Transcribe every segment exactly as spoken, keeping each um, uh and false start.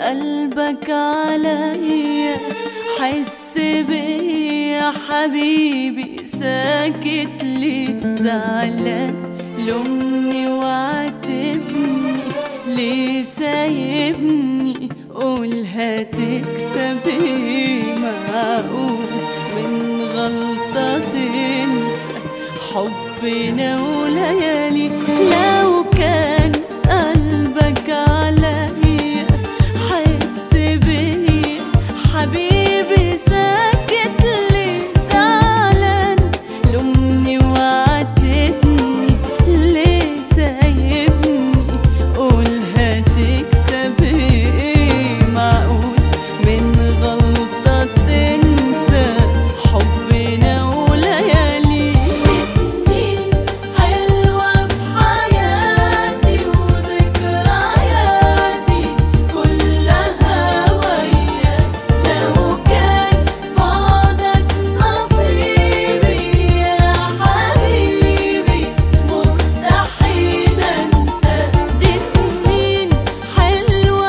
قلبك عليا، حس بيا حبيبي، ساكت ليه زعلان؟ لومني وعاتبني، ليه سايبني؟ قول هتكسب ايه؟ معقول من غلطة تنسى حبنا وليالي؟ لو كان قلبك عليا، حس بيا حبيبي، ساكت ليه زعلان؟ لومني وعاتبني، ليه سايبني؟ قول هتكسب ايه؟ معقول من غلطة تنسى حبنا وليالي؟ سنين حلوة بحياتي وذكرياتي كلها وياك، لو كان بعدك نصيبي يا حبيبي مستحيل انساك. دي سنين حلوة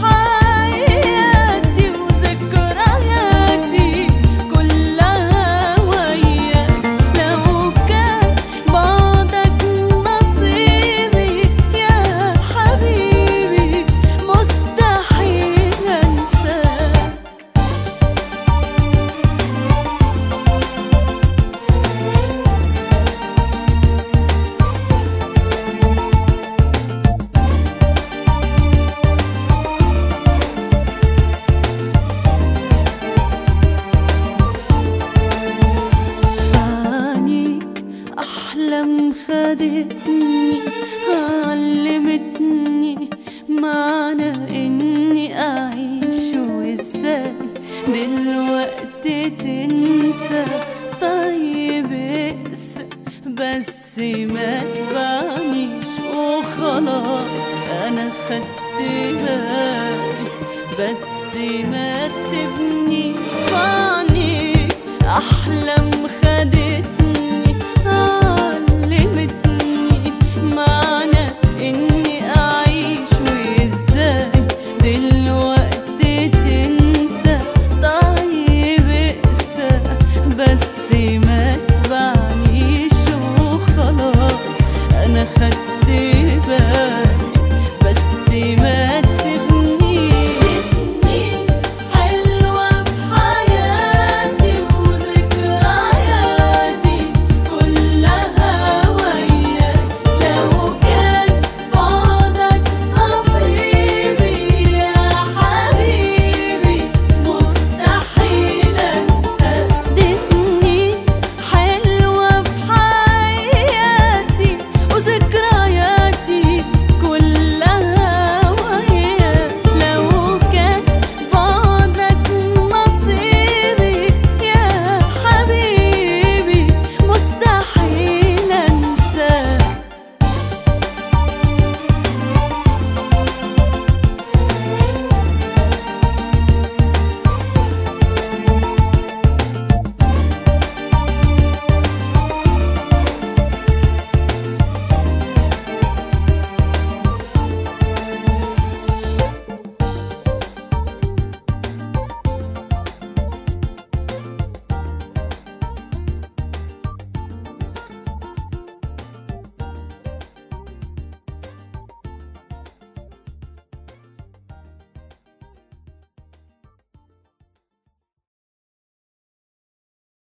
بحياتي وذكرياتي كلها وياك، لو كان بعدك نصيبي يا حبيبي مستحيل انساك. فعنيك أحلام خدتني، علمتني معنى إني أعيش، وإزاي دلوقتي تنسى؟ طيب اقسى بس ما تبعنيش، وخلاص أنا خدت بالي، بس ما تسيبنيش. فعنيك أحلام